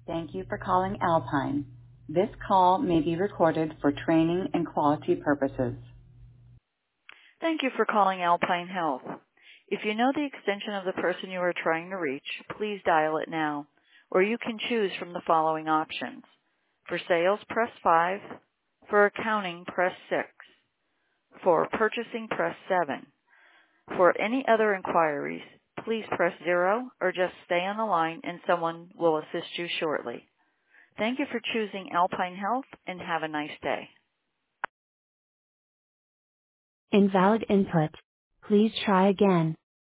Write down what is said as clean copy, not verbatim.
Thank you for calling Alpine. This call may be recorded for training and quality purposes. Thank you for calling Alpine Health. If you know the extension of the person you are trying to reach, please dial it now, or you can choose from the following options. For sales, press 5. For accounting, press 6. For purchasing, press 7. For any other inquiries, please press 0 or just stay on the line and someone will assist you shortly. Thank you for choosing Alpine Health and have a nice day. Invalid input. Please try again.